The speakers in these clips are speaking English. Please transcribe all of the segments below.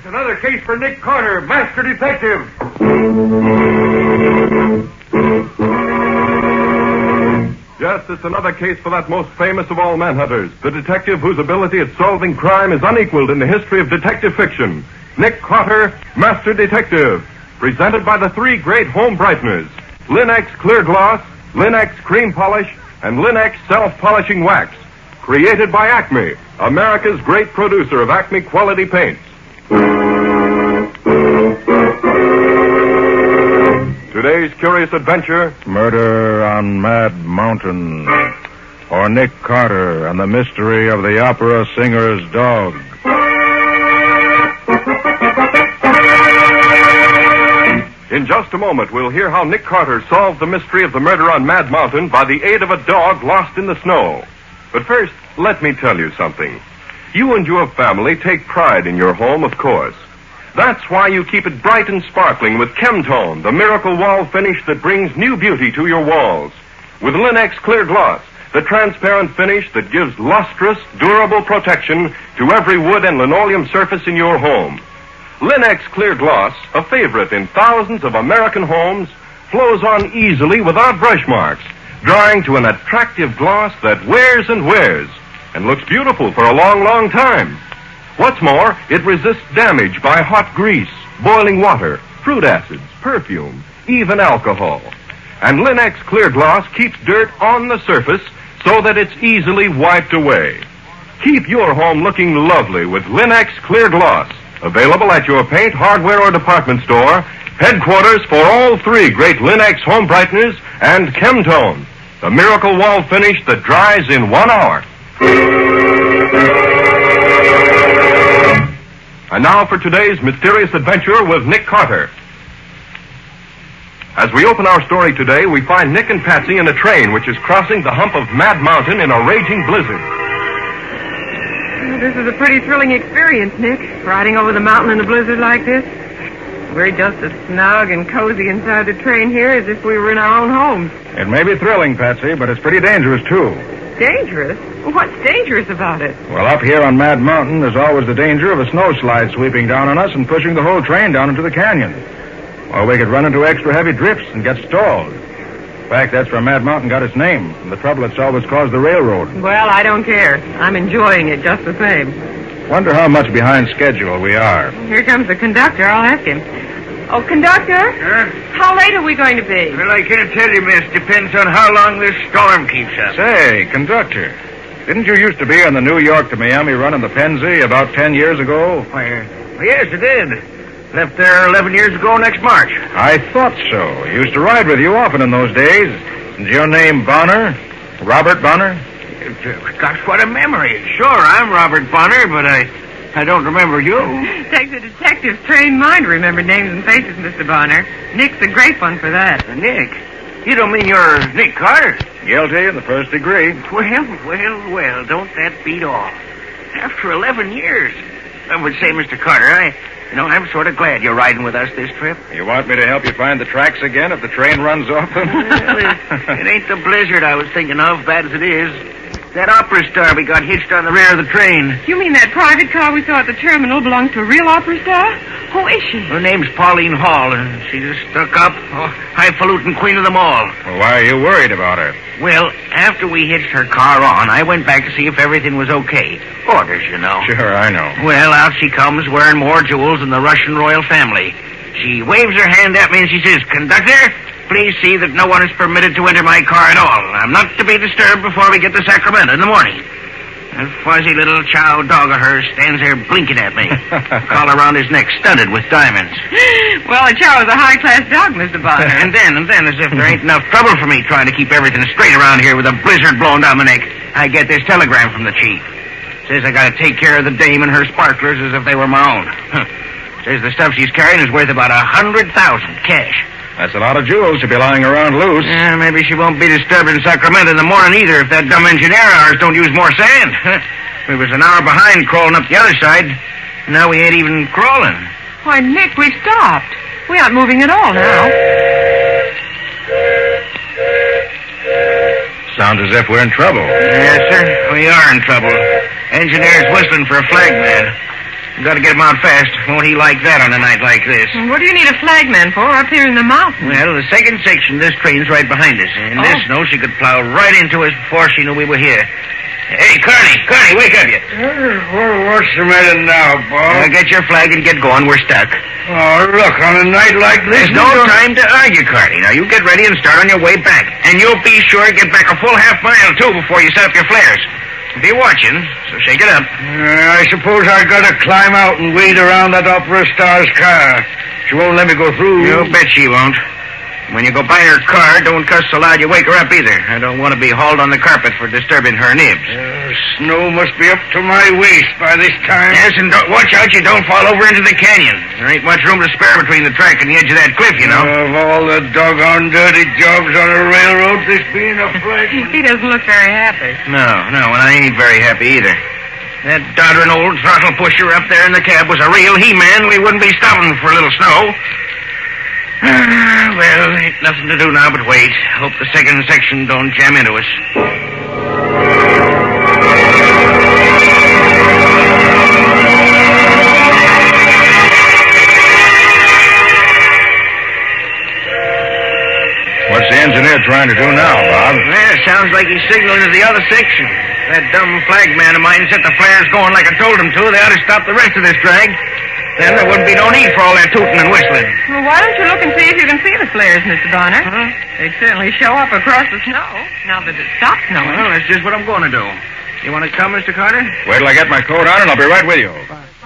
another case for Nick Carter, Master Detective. Yes, it's another case for that most famous of all manhunters, the detective whose ability at solving crime is unequaled in the history of detective fiction. Nick Carter, Master Detective. Presented by the three great home brighteners, Linex Clear Gloss, Linex Cream Polish, and Linex Self-Polishing Wax. Created by Acme, America's great producer of Acme quality paints. Today's curious adventure... Murder on Mad Mountain. Or Nick Carter and the mystery of the opera singer's dog. In just a moment, we'll hear how Nick Carter solved the mystery of the murder on Mad Mountain by the aid of a dog lost in the snow. But first, let me tell you something. You and your family take pride in your home, of course. That's why you keep it bright and sparkling with Chemtone, the miracle wall finish that brings new beauty to your walls. With Linex Clear Gloss, the transparent finish that gives lustrous, durable protection to every wood and linoleum surface in your home. Linex Clear Gloss, a favorite in thousands of American homes, flows on easily without brush marks, drying to an attractive gloss that wears and wears, and looks beautiful for a long, long time. What's more, it resists damage by hot grease, boiling water, fruit acids, perfume, even alcohol. And Linex Clear Gloss keeps dirt on the surface so that it's easily wiped away. Keep your home looking lovely with Linex Clear Gloss. Available at your paint, hardware, or department store. Headquarters for all three great Linex home brighteners and Chemtone, the miracle wall finish that dries in 1 hour. And now for today's mysterious adventure with Nick Carter. As we open our story today, we find Nick and Patsy in a train which is crossing the hump of Mad Mountain in a raging blizzard. This is a pretty thrilling experience, Nick, riding over the mountain in a blizzard like this. We're just as snug and cozy inside the train here as if we were in our own homes. It may be thrilling, Patsy, but it's pretty dangerous, too. Dangerous? What's dangerous about it? Well, up here on Mad Mountain, there's always the danger of a snowslide sweeping down on us and pushing the whole train down into the canyon. Or we could run into extra heavy drifts and get stalled. In fact, that's where Mad Mountain got its name, from the trouble it's always caused the railroad. Well, I don't care. I'm enjoying it just the same. Wonder how much behind schedule we are. Here comes the conductor. I'll ask him. Oh, conductor? Huh? How late are we going to be? Well, I can't tell you, miss. Depends on how long this storm keeps up. Say, conductor, didn't you used to be on the New York to Miami run in the Pennsy about 10 years ago? Why, yes, I did. Left there 11 years ago next March. I thought so. Used to ride with you often in those days. Is your name Bonner? Robert Bonner? Gosh, what a memory. Sure, I'm Robert Bonner, but I don't remember you. Takes a detective's trained mind to remember names and faces, Mr. Bonner. Nick's a great one for that. Nick? You don't mean you're Nick Carter? Guilty in the first degree. Well, don't that beat all? After 11 years. I would say, Mr. Carter, I'm sort of glad you're riding with us this trip. You want me to help you find the tracks again if the train runs off them? It ain't the blizzard I was thinking of, bad as it is. That opera star we got hitched on the rear of the train. You mean that private car we saw at the terminal belongs to a real opera star? Who is she? Her name's Pauline Hall, and she's a stuck-up, highfalutin queen of them all. Well, why are you worried about her? Well, after we hitched her car on, I went back to see if everything was okay. Orders, you know. Sure, I know. Well, out she comes, wearing more jewels than the Russian royal family. She waves her hand at me and she says, "Conductor, please see that no one is permitted to enter my car at all. I'm not to be disturbed before we get to Sacramento in the morning." That fuzzy little chow dog of hers stands there blinking at me. Collar around his neck studded with diamonds. Well, a chow is a high-class dog, Mr. Bonner. And then, as if there ain't enough trouble for me trying to keep everything straight around here with a blizzard blowing down my neck, I get this telegram from the chief. Says I gotta take care of the dame and her sparklers as if they were my own. Says the stuff she's carrying is worth about 100,000 cash. That's a lot of jewels to be lying around loose. Maybe she won't be disturbed in Sacramento in the morning either if that dumb engineer of ours don't use more sand. We was an hour behind crawling up the other side. Now we ain't even crawling. Why, Nick, we've stopped. We aren't moving at all now. Sounds as if we're in trouble. Yes, sir. We are in trouble. Engineer's whistling for a flagman. Got to get him out fast. Won't he like that on a night like this? What do you need a flagman for up here in the mountains? Well, the second section of this train's right behind us. In this snow, she could plow right into us before she knew we were here. Hey, Carney, wake up, you. What's the matter now, Bob? Get your flag and get going. We're stuck. Oh, look, on a night like this... There's no time to argue, Carney. Now, you get ready and start on your way back. And you'll be sure to get back a full half mile, too, before you set up your flares. Be watching, so shake it up. I suppose I gotta climb out and wait around that Opera Star's car. She won't let me go through. You bet she won't. When you go by her car, don't cuss so loud you wake her up either. I don't want to be hauled on the carpet for disturbing her nibs. Snow must be up to my waist by this time. Yes, and watch out you don't fall over into the canyon. There ain't much room to spare between the track and the edge of that cliff, you know. Of all the doggone dirty jobs on a railroad, this being a flagman. He doesn't look very happy. No, and I ain't very happy either. That doddering old throttle pusher up there in the cab was a real He-Man. We wouldn't be stopping for a little snow. Well, ain't nothing to do now but wait. Hope the second section don't jam into us. What's the engineer trying to do now, Bob? Well, sounds like he's signaling to the other section. That dumb flagman of mine set the flares going like I told him to. They ought to stop the rest of this drag. Then there wouldn't be no need for all that tooting and whistling. Well, why don't you look and see if you can see the flares, Mr. Bonner? They'd certainly show up across the snow, now that it stopped snowing. Well, that's just what I'm going to do. You want to come, Mr. Carter? Wait till I get my coat on and I'll be right with you.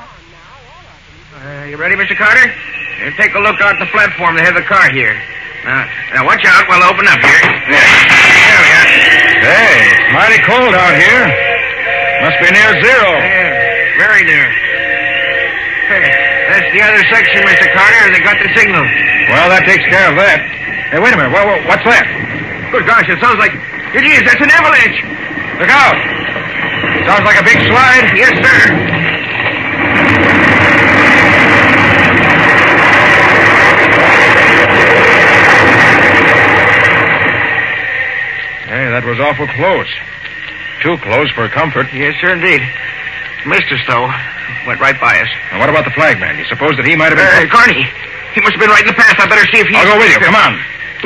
You ready, Mr. Carter? Here, take a look out the platform. They have the car here. Now watch out. We'll open up here. There we are. Hey, it's mighty cold out here. Must be near zero. Yeah, very near. Hey, that's the other section, Mr. Carter. They got the signal. Well, that takes care of that. Hey, wait a minute. What's that? Good gosh, it sounds like... It is. That's an avalanche. Look out. Sounds like a big slide. Yes, sir. Hey, that was awful close. Too close for comfort. Yes, sir, indeed. Missed us, though. Went right by us. And what about the flagman? You suppose that he might have been... Carney. He must have been right in the path. I better see if he's... I'll go with you. Come on.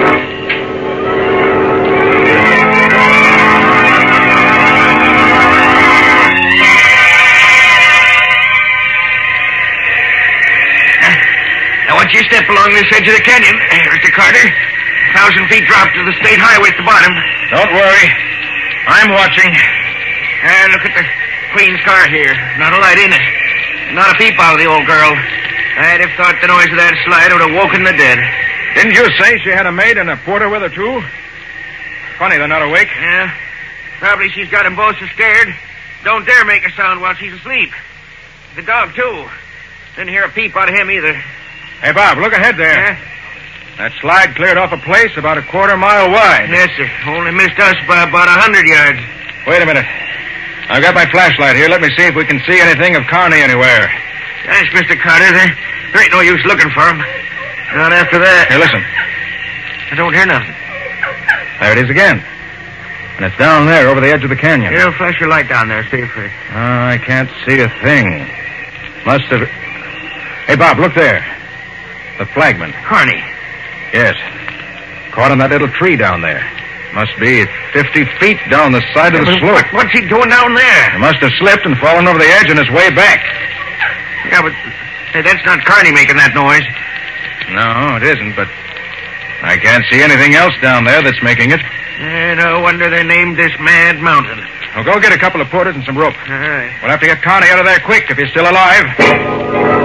Now, once you step along this edge of the canyon, Mr. Carter, 1,000 feet drop to the state highway at the bottom. Don't worry. I'm watching. And look at the Queen's car here. Not a light in it. Not a peep out of the old girl. I'd have thought the noise of that slide would have woken the dead. Didn't you say she had a maid and a porter with her, too? Funny they're not awake. Yeah. Probably she's got them both so scared. Don't dare make a sound while she's asleep. The dog, too. Didn't hear a peep out of him either. Hey, Bob, look ahead there. Yeah? That slide cleared off a place about a quarter-mile wide. Yes, sir. Only missed us by about 100 yards. Wait a minute. I've got my flashlight here. Let me see if we can see anything of Carney anywhere. Thanks, Mr. Carter. There ain't no use looking for him. Not after that. Here, listen. I don't hear nothing. There it is again. And it's down there over the edge of the canyon. Here, flash your light down there. See if it... I can't see a thing. Must have... Hey, Bob, look there. The flagman. Carney. Yes. Caught on that little tree down there. Must be 50 feet down the side of the slope. What's he doing down there? He must have slipped and fallen over the edge on his way back. Yeah, but that's not Carney making that noise. No, it isn't, but I can't see anything else down there that's making it. No wonder they named this Mad Mountain. Well, go get a couple of porters and some rope. All right. We'll have to get Carney out of there quick if he's still alive.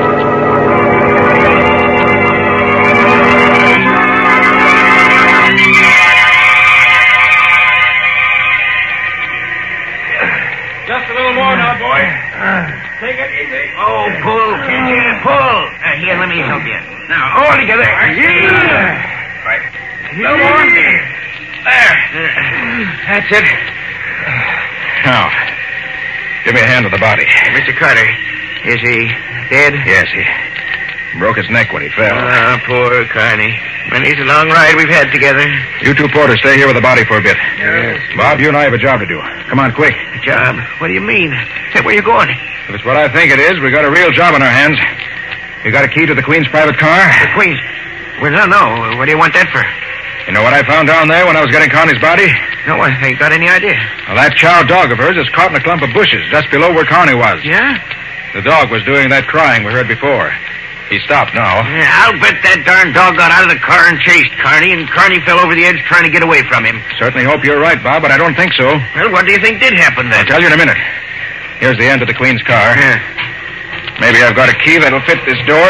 Just a little more now, boy. Take it easy. Oh, pull, can't you? Pull. Here, let me help you. Now, all together. Yeah. Right. No more. There. That's it. Now, give me a hand with the body. Mr. Carter, is he dead? Yes, Broke his neck when he fell. Ah, poor Carney. Many's a long ride we've had together. You two porters stay here with the body for a bit. Yes. Bob, you and I have a job to do. Come on, quick. Job? What do you mean? Say, where you going? If it's what I think it is, we got a real job on our hands. You got a key to the Queen's private car? The Queen's? Well, no. What do you want that for? You know what I found down there when I was getting Connie's body? No, I ain't got any idea. Well, that chow dog of hers is caught in a clump of bushes just below where Connie was. Yeah? The dog was doing that crying we heard before. He stopped now. Yeah, I'll bet that darn dog got out of the car and chased Carney, and Carney fell over the edge trying to get away from him. Certainly hope you're right, Bob, but I don't think so. Well, what do you think did happen then? I'll tell you in a minute. Here's the end of the Queen's car. Yeah. Maybe I've got a key that'll fit this door.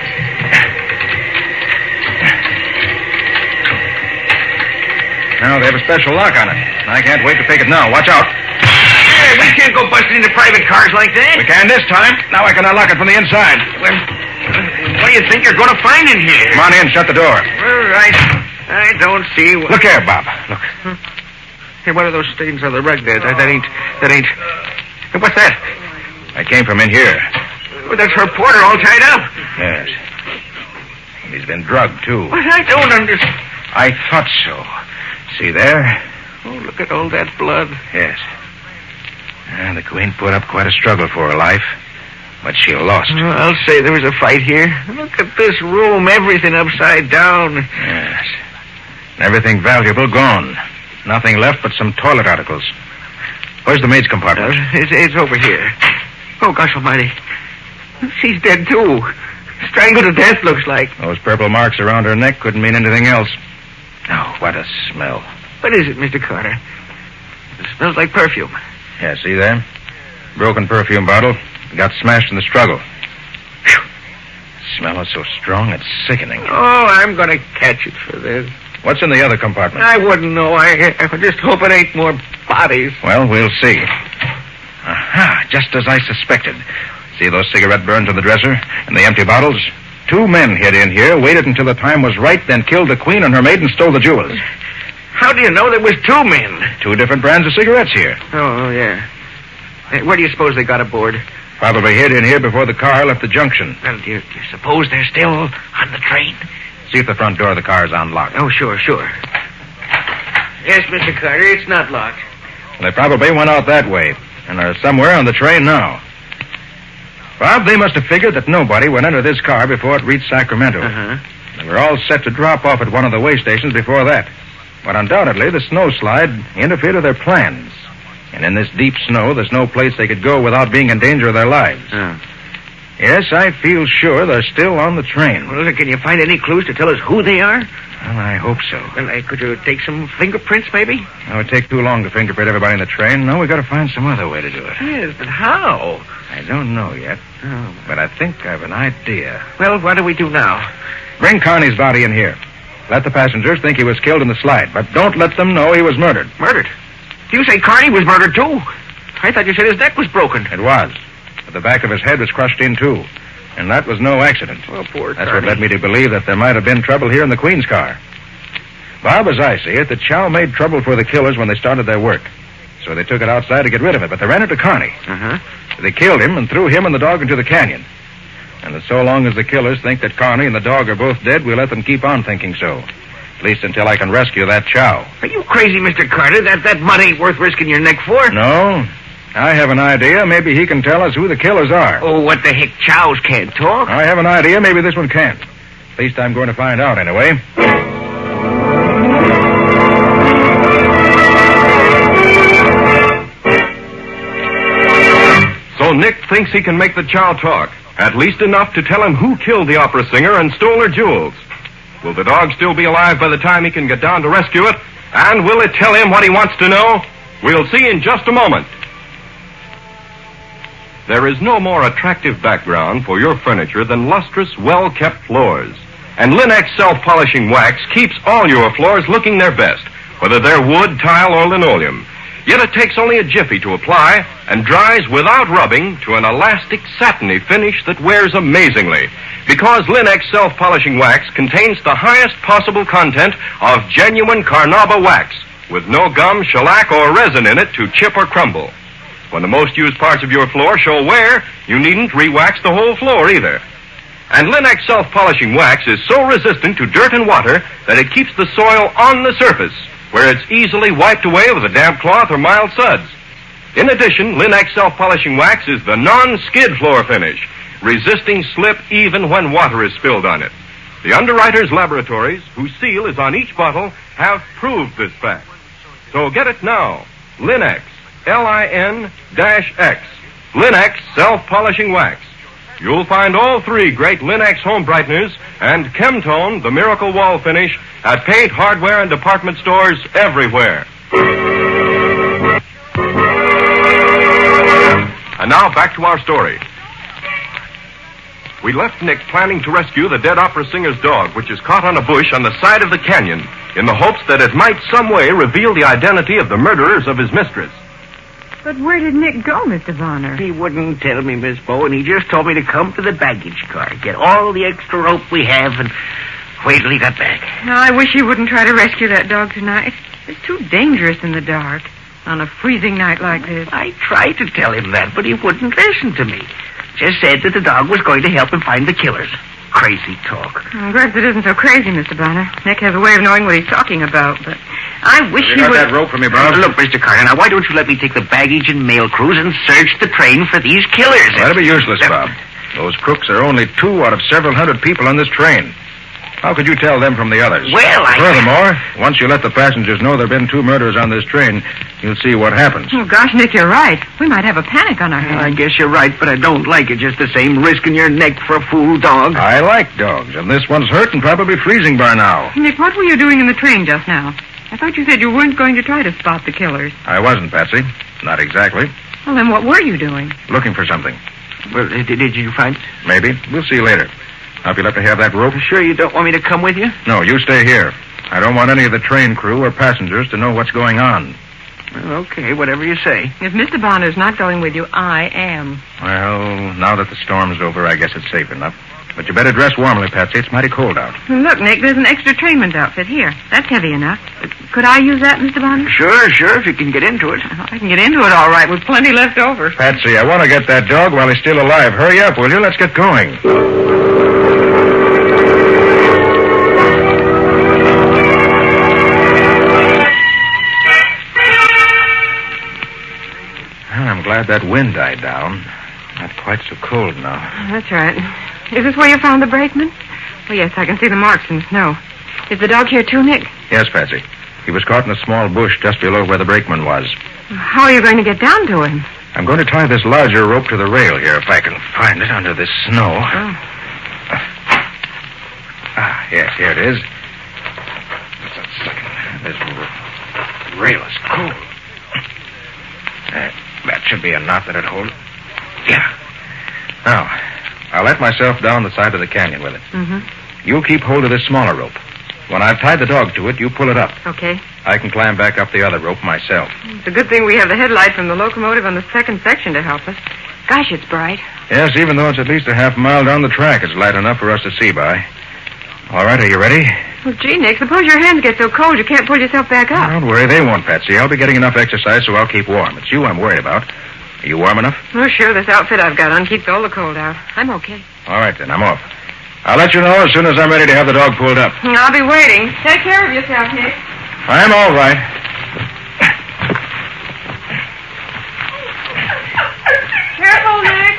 Now, they have a special lock on it. I can't wait to take it now. Watch out. Hey, we can't go busting into private cars like that. We can this time. Now I can unlock it from the inside. Well, what do you think you're going to find in here? Come on in. Shut the door. All right. I don't see what... Look here, Bob. Look. Hey, what are those stains on the rug there? That ain't... Hey, what's that? I came from in here. Oh, that's her porter all tied up. Yes. And he's been drugged, too. What? I don't understand. I thought so. See there? Oh, look at all that blood. Yes. The Queen put up quite a struggle for her life, but she lost. Oh, I'll say there was a fight here. Look at this room, everything upside down. Yes. Everything valuable gone. Nothing left but some toilet articles. Where's the maid's compartment? It's over here. Oh, gosh almighty. She's dead, too. Strangled to death, looks like. Those purple marks around her neck couldn't mean anything else. Oh, what a smell. What is it, Mr. Carter? It smells like perfume. Yeah, see there? Broken perfume bottle. It got smashed in the struggle. Whew. The smell is so strong, it's sickening. Oh, I'm going to catch it for this. What's in the other compartment? I wouldn't know. I just hope it ain't more bodies. Well, we'll see. Aha, just as I suspected. See those cigarette burns on the dresser and the empty bottles? 2 men hid in here, waited until the time was right, then killed the Queen and her maid and stole the jewels. How do you know there was 2 men? 2 different brands of cigarettes here. Oh, yeah. Where do you suppose they got aboard? Probably hid in here before the car left the junction. Well, do you suppose they're still on the train? See if the front door of the car is unlocked. Oh, sure. Yes, Mr. Carter, it's not locked. Well, they probably went out that way and are somewhere on the train now. Bob, they must have figured that nobody would enter this car before it reached Sacramento. Uh-huh. They were all set to drop off at one of the way stations before that. But undoubtedly, the snowslide interfered with their plans. And in this deep snow, there's no place they could go without being in danger of their lives. Oh. Yes, I feel sure they're still on the train. Well, can you find any clues to tell us who they are? Well, I hope so. Well, could you take some fingerprints, maybe? It would take too long to fingerprint everybody in the train. No, we've got to find some other way to do it. Yes, but how? I don't know yet. Oh. But I think I've an idea. Well, what do we do now? Bring Connie's body in here. Let the passengers think he was killed in the slide, but don't let them know he was murdered. Murdered? You say Carney was murdered, too? I thought you said his neck was broken. It was. But the back of his head was crushed in, too. And that was no accident. Oh, poor That's Carney. what led me to believe that there might have been trouble here in the Queen's car. Bob, as I see it, the Chow made trouble for the killers when they started their work. So they took it outside to get rid of it, but they ran into Carney. Uh-huh. They killed him and threw him and the dog into the canyon. And so long as the killers think that Carney and the dog are both dead, we'll let them keep on thinking so. At least until I can rescue that Chow. Are you crazy, Mr. Carter? That mud ain't worth risking your neck for. No. I have an idea. Maybe he can tell us who the killers are. Oh, what the heck? Chows can't talk. I have an idea. Maybe this one can't. At least I'm going to find out anyway. So Nick thinks he can make the Chow talk. At least enough to tell him who killed the opera singer and stole her jewels. Will the dog still be alive by the time he can get down to rescue it? And will it tell him what he wants to know? We'll see in just a moment. There is no more attractive background for your furniture than lustrous, well-kept floors. And Linex self-polishing wax keeps all your floors looking their best, whether they're wood, tile, or linoleum. Yet it takes only a jiffy to apply and dries without rubbing to an elastic, satiny finish that wears amazingly. Because Linex self-polishing wax contains the highest possible content of genuine Carnauba wax, with no gum, shellac, or resin in it to chip or crumble. When the most used parts of your floor show wear, you needn't re-wax the whole floor either. And Linex self-polishing wax is so resistant to dirt and water that it keeps the soil on the surface, where it's easily wiped away with a damp cloth or mild suds. In addition, Linex self-polishing wax is the non-skid floor finish, resisting slip even when water is spilled on it. The Underwriters Laboratories, whose seal is on each bottle, have proved this fact. So get it now. Linex, Lin-X, Linex self-polishing wax. You'll find all three great Linex home brighteners and Chemtone, the miracle wall finish, at paint, hardware, and department stores everywhere. And now back to our story. We left Nick planning to rescue the dead opera singer's dog, which is caught on a bush on the side of the canyon, in the hopes that it might some way reveal the identity of the murderers of his mistress. But where did Nick go, Mr. Bonner? He wouldn't tell me, Miss Bowen. He just told me to come to the baggage car, get all the extra rope we have, and wait till he got back. Now, I wish you wouldn't try to rescue that dog tonight. It's too dangerous in the dark on a freezing night like this. I tried to tell him that, but he wouldn't listen to me. Just said that the dog was going to help him find the killers. Crazy talk. Perhaps it isn't so crazy, Mr. Bonner. Nick has a way of knowing what he's talking about, but I wish he would... that rope for me, Bob? Look, Mr. Carter, now why don't you let me take the baggage and mail crews and search the train for these killers? Well, that'll be useless, Bob. Those crooks are only 2 out of several hundred people on this train. How could you tell them from the others? Well, Furthermore, once you let the passengers know there have been 2 murders on this train, you'll see what happens. Oh, gosh, Nick, you're right. We might have a panic on our hands. I guess you're right, but I don't like it just the same, risking your neck for a fool dog. I like dogs, and this one's hurt and probably freezing by now. Nick, what were you doing in the train just now? I thought you said you weren't going to try to spot the killers. I wasn't, Patsy. Not exactly. Well, then what were you doing? Looking for something. Well, did you find it? Maybe. We'll see later. Now, if you'll let me have that rope. Sure you don't want me to come with you? No, you stay here. I don't want any of the train crew or passengers to know what's going on. Well, okay, whatever you say. If Mr. Bonner's not going with you, I am. Well, now that the storm's over, I guess it's safe enough. But you better dress warmly, Patsy. It's mighty cold out. Look, Nick, there's an extra trainman's outfit here. That's heavy enough. Could I use that, Mr. Bonner? Sure, if you can get into it. I can get into it all right with plenty left over. Patsy, I want to get that dog while he's still alive. Hurry up, will you? Let's get going. I'm glad that wind died down. Not quite so cold now. That's right. Is this where you found the brakeman? Oh, yes, I can see the marks in the snow. Is the dog here too, Nick? Yes, Patsy. He was caught in a small bush just below where the brakeman was. How are you going to get down to him? I'm going to tie this larger rope to the rail here if I can find it under this snow. Oh. Yes, here it is. Just a second. This rail is cold. That should be a knot that'd hold it. Yeah. Now, I'll let myself down the side of the canyon with it. Mm-hmm. You keep hold of this smaller rope. When I've tied the dog to it, you pull it up. Okay. I can climb back up the other rope myself. It's a good thing we have the headlight from the locomotive on the second section to help us. Gosh, it's bright. Yes, even though it's at least a half mile down the track, it's light enough for us to see by. All right, are you ready? Well, gee, Nick, suppose your hands get so cold you can't pull yourself back up. Don't worry, they won't, Patsy. I'll be getting enough exercise, so I'll keep warm. It's you I'm worried about. Are you warm enough? Oh, sure, this outfit I've got on keeps all the cold out. I'm okay. All right, then, I'm off. I'll let you know as soon as I'm ready to have the dog pulled up. I'll be waiting. Take care of yourself, Nick. I'm all right. Careful, Nick.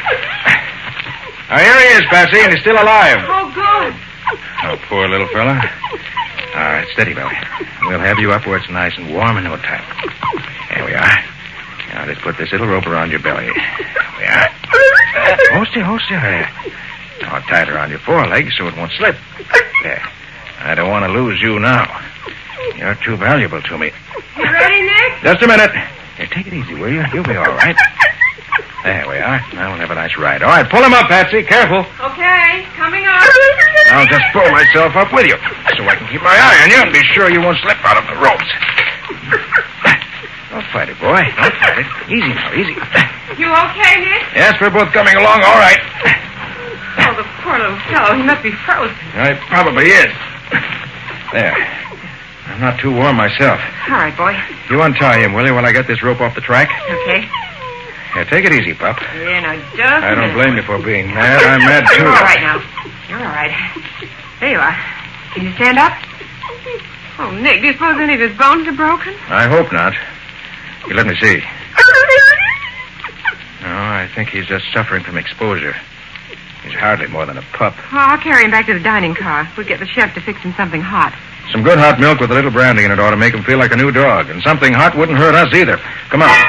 Now, here he is, Patsy, and he's still alive. Oh, good. Oh, poor little fella. All right, steady, Billy. We'll have you up where it's nice and warm in no time. There we are. Now, just put this little rope around your belly. There we are. Hold still. There. Now, I'll tie it around your forelegs so it won't slip. There. I don't want to lose you now. You're too valuable to me. You ready, Nick? Just a minute. Here, take it easy, will you? You'll be all right. There we are. Now we'll have a nice ride. All right, pull him up, Patsy. Careful. Okay, coming up. I'll just pull myself up with you so I can keep my eye on you and be sure you won't slip out of the ropes. Don't fight it, boy. Don't fight it. Easy now, easy. You okay, Nick? Yes, we're both coming along all right. Oh, the poor little fellow. He must be frozen. It probably is. There. I'm not too warm myself. All right, boy. You untie him, will you, while I get this rope off the track? Okay. Yeah, take it easy, Pop. Yeah, now, just I don't blame you for being mad. I'm mad, too. You're all right now. You're all right. There you are. Can you stand up? Oh, Nick, do you suppose any of his bones are broken? I hope not. You let me see. No, I think he's just suffering from exposure. He's hardly more than a pup. Oh, I'll carry him back to the dining car. We'll get the chef to fix him something hot. Some good hot milk with a little brandy in it ought to make him feel like a new dog. And something hot wouldn't hurt us either. Come on.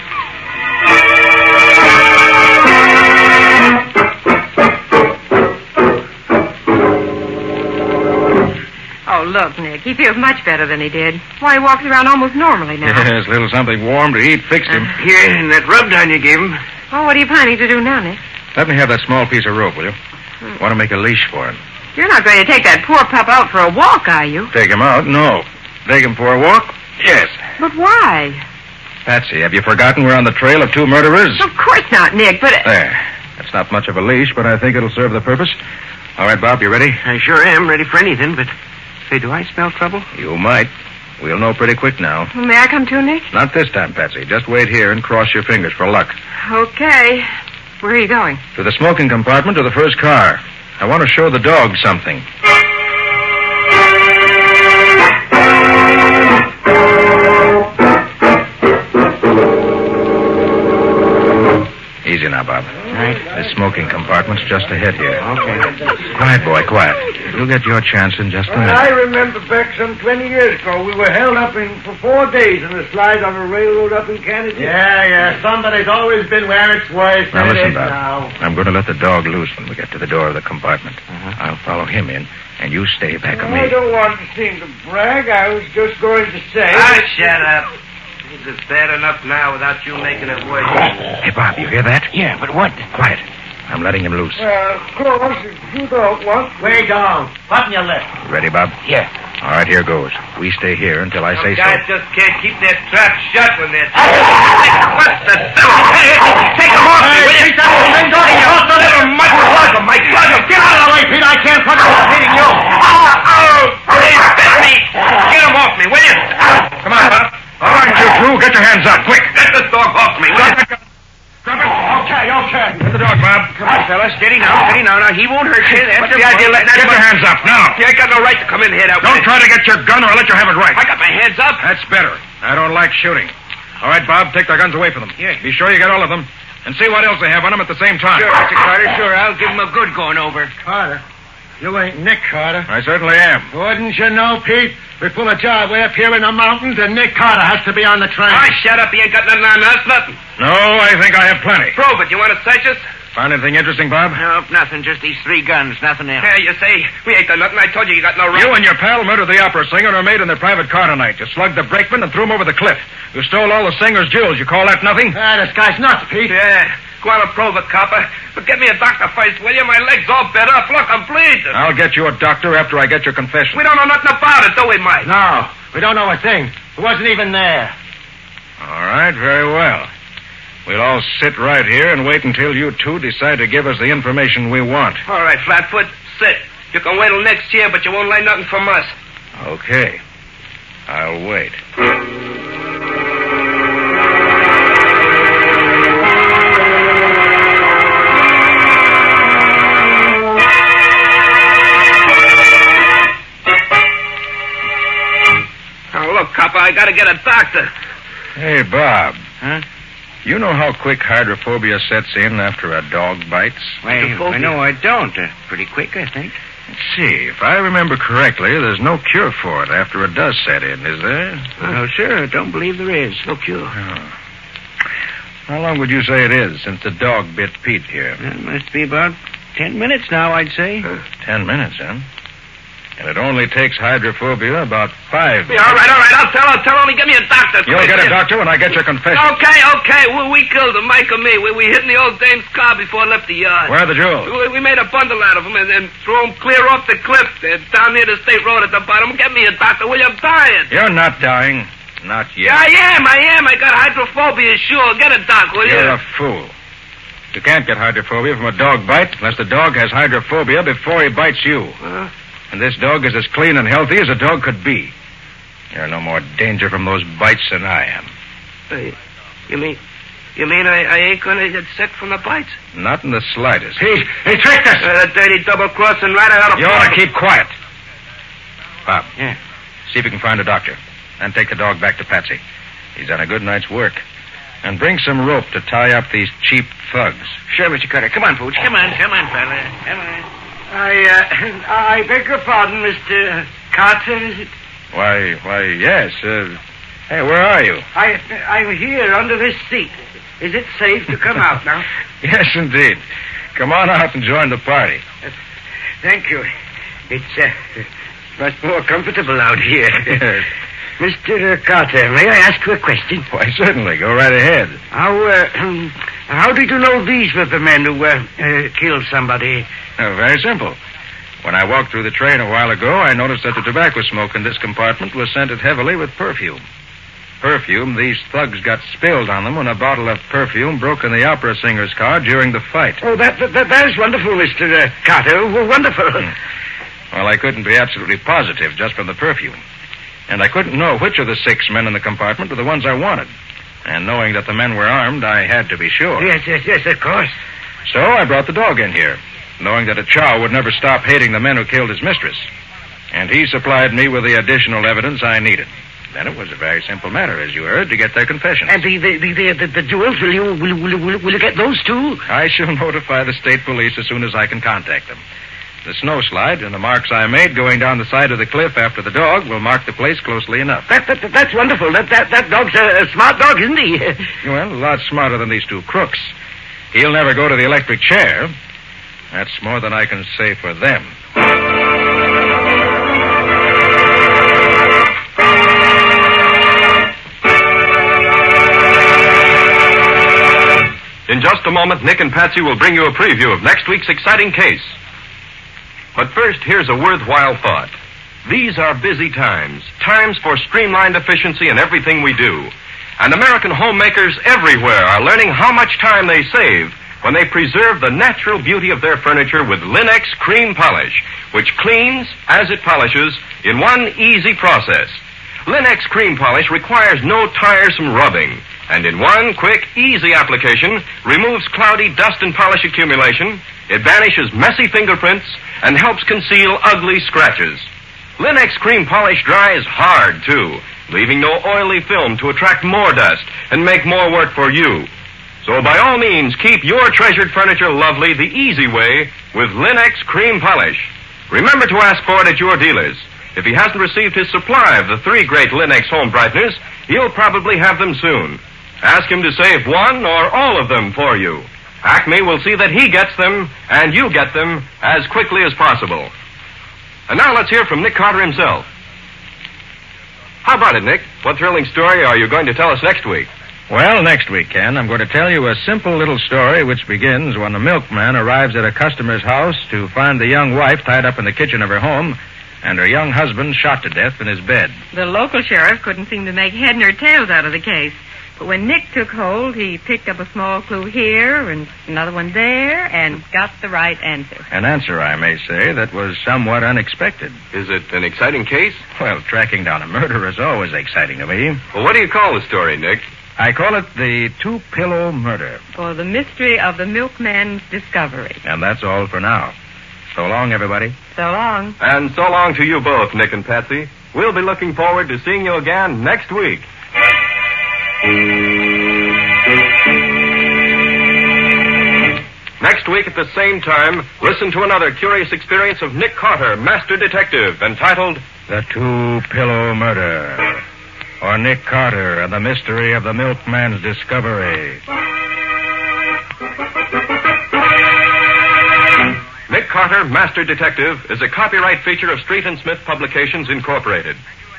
Oh, look, Nick. He feels much better than he did. Why, he walks around almost normally now. Yes, a little something warm to eat fixed him. Here, and that rub down you gave him. Oh, what are you planning to do now, Nick? Let me have that small piece of rope, will you? Want to make a leash for him. You're not going to take that poor pup out for a walk, are you? Take him out? No. Take him for a walk? Yes. But why? Patsy, have you forgotten we're on the trail of two murderers? Of course not, Nick, but... There. That's not much of a leash, but I think it'll serve the purpose. All right, Bob, you ready? I sure am, ready for anything, but... Say, do I smell trouble? You might. We'll know pretty quick now. Well, may I come too, Nick? Not this time, Patsy. Just wait here and cross your fingers for luck. Okay. Where are you going? To the smoking compartment of the first car. I want to show the dog something. Easy now, Bob. Right. The smoking compartment's just ahead here. Okay. Quiet, boy, quiet. You'll get your chance in just a minute. I remember back some 20 years ago, we were held up for 4 days in a slide on a railroad up in Canada. Yeah. Somebody's always been where it's worse. Now than it listen, is Bob. now. I'm going to let the dog loose when we get to the door of the compartment. I'll follow him in, and you stay back of I me. don't want to seem to brag. I was just going to say... Shut up. This is bad enough now without you making it worse. Hey, Bob, you hear that? Yeah, but what? Quiet. I'm letting him loose. Of course, if you don't want... Wait down. Button your lip. Ready, Bob? Yeah. All right, here goes. We stay here until I say so. Guys just can't keep their trap shut when they're... What the devil? Hey, take them off me, will you? You lost a little much plug of my plug. Get out of the way, Pete. I can't put it on hitting you. They bit me. Get them off me, will you? Come on, Bob. All right, you two. Get your hands up, quick. Get this dog off me, will you? Drop it. Okay. Get the dog, Bob. Come on, fella. Steady now. Now, he won't hurt you. That's What's the idea of letting that... Get your hands up, now. You ain't got no right to come in here that way. Don't try to get your gun or I'll let you have it right. I got my hands up. That's better. I don't like shooting. All right, Bob, take their guns away from them. Yeah. Be sure you get all of them. And see what else they have on them at the same time. Sure, Mr. Carter, sure. I'll give him a good going over. Carter. You ain't Nick Carter. I certainly am. Wouldn't you know, Pete? We pull a job way up here in the mountains, and Nick Carter has to be on the train. Oh, shut up. You ain't got nothing on us, nothing. No, I think I have plenty. Prove it. You want to search us? Found anything interesting, Bob? Nope, nothing. Just these 3 guns. Nothing else. Yeah, you say we ain't done nothing. I told you got no right. You and your pal murdered the opera singer and are made in their private car tonight. You slugged the brakeman and threw him over the cliff. You stole all the singer's jewels. You call that nothing? This guy's nuts, Pete. Yeah. Go on and prove it, copper. But get me a doctor first, will you? My leg's all bent up. Look, I'm bleeding. I'll get you a doctor after I get your confession. We don't know nothing about it, do we, Mike? No, we don't know a thing. It wasn't even there. All right, very well. We'll all sit right here and wait until you two decide to give us the information we want. All right, Flatfoot, sit. You can wait till next year, but you won't learn nothing from us. Okay. I'll wait. Oh, look, copper, I gotta get a doctor. Hey, Bob. Huh? You know how quick hydrophobia sets in after a dog bites? Well, no, I don't. Pretty quick, I think. Let's see. If I remember correctly, there's no cure for it after it does set in, is there? No, sir, I don't believe there is. No cure. Oh. How long would you say it is since the dog bit Pete here? That must be about 10 minutes now, I'd say. 10 minutes, huh? And it only takes hydrophobia about 5 minutes. Yeah, all right. I'll tell. Only give me a doctor. You'll get a doctor when I get your confession. Okay. We killed him, Mike and me. We hid in the old dame's car before I left the yard. Where are the jewels? We made a bundle out of them and threw them clear off the cliff. They're down near the state road at the bottom. Get me a doctor, will you? I'm dying. You're not dying. Not yet. Yeah, I am. I got hydrophobia, sure. Get a doc, will you? You're a fool. You can't get hydrophobia from a dog bite unless the dog has hydrophobia before he bites you. And this dog is as clean and healthy as a dog could be. You're no more danger from those bites than I am. You mean You mean I ain't gonna get sick from the bites? Not in the slightest. He tricked us. That dirty double-crossing rat out of... You ought to keep quiet. Bob. Yeah. See if you can find a doctor. And take the dog back to Patsy. He's done a good night's work. And bring some rope to tie up these cheap thugs. Sure, Mr. Carter. Come on, Pooch. Come on, fella. Come on. I beg your pardon, Mr. Carter, is it? Why, yes. Hey, where are you? I'm here under this seat. Is it safe to come out now? Yes, indeed. Come on out and join the party. Thank you. It's much more comfortable out here. Yes. Mr. Carter, may I ask you a question? Why, certainly. Go right ahead. How did you know these were the men who killed somebody? Very simple. When I walked through the train a while ago, I noticed that the tobacco smoke in this compartment was scented heavily with perfume. Perfume these thugs got spilled on them when a bottle of perfume broke in the opera singer's car during the fight. Oh, that is wonderful, Mr. Carter. Wonderful. Well, I couldn't be absolutely positive just from the perfume. And I couldn't know which of the 6 men in the compartment were the ones I wanted. And knowing that the men were armed, I had to be sure. Yes, of course. So I brought the dog in here, knowing that a chow would never stop hating the men who killed his mistress. And he supplied me with the additional evidence I needed. Then it was a very simple matter, as you heard, to get their confessions. And the jewels, will you get those too? I shall notify the state police as soon as I can contact them. The snowslide and the marks I made going down the side of the cliff after the dog will mark the place closely enough. That's wonderful. That dog's a smart dog, isn't he? Well, a lot smarter than these 2 crooks. He'll never go to the electric chair. That's more than I can say for them. In just a moment, Nick and Patsy will bring you a preview of next week's exciting case. But first, here's a worthwhile thought. These are busy times for streamlined efficiency in everything we do. And American homemakers everywhere are learning how much time they save when they preserve the natural beauty of their furniture with Linex Cream Polish, which cleans as it polishes in one easy process. Linex Cream Polish requires no tiresome rubbing, and in one quick, easy application removes cloudy dust and polish accumulation. It banishes messy fingerprints and helps conceal ugly scratches. Linex Cream Polish dries hard, too, leaving no oily film to attract more dust and make more work for you. So by all means, keep your treasured furniture lovely the easy way with Linex Cream Polish. Remember to ask for it at your dealers. If he hasn't received his supply of the 3 great Linex home brighteners, he'll probably have them soon. Ask him to save one or all of them for you. Acme will see that he gets them and you get them as quickly as possible. And now let's hear from Nick Carter himself. How about it, Nick? What thrilling story are you going to tell us next week? Well, next week, Ken, I'm going to tell you a simple little story which begins when the milkman arrives at a customer's house to find the young wife tied up in the kitchen of her home and her young husband shot to death in his bed. The local sheriff couldn't seem to make head nor tails out of the case. But when Nick took hold, he picked up a small clue here and another one there and got the right answer. An answer, I may say, that was somewhat unexpected. Is it an exciting case? Well, tracking down a murderer is always exciting to me. Well, what do you call the story, Nick? I call it the 2-Pillow Murder. For the mystery of the milkman's discovery. And that's all for now. So long, everybody. So long. And so long to you both, Nick and Patsy. We'll be looking forward to seeing you again next week. Next week at the same time, listen to another curious experience of Nick Carter, Master Detective, entitled The 2-Pillow Murder. Or Nick Carter and the Mystery of the Milkman's Discovery. Nick Carter, Master Detective, is a copyright feature of Street and Smith Publications, Incorporated.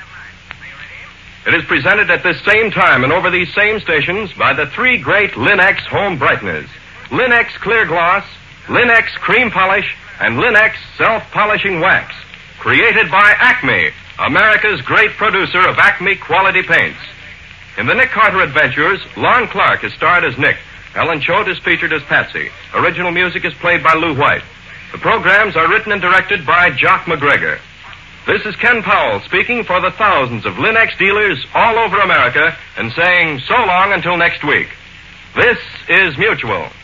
It is presented at this same time and over these same stations by the 3 great Linex home brighteners. Linex Clear Gloss, Linex Cream Polish, and Linex Self-Polishing Wax. Created by Acme, America's great producer of Acme quality paints. In the Nick Carter Adventures, Lon Clark is starred as Nick. Ellen Choate is featured as Patsy. Original music is played by Lou White. The programs are written and directed by Jock McGregor. This is Ken Powell speaking for the thousands of Linex dealers all over America and saying so long until next week. This is Mutual.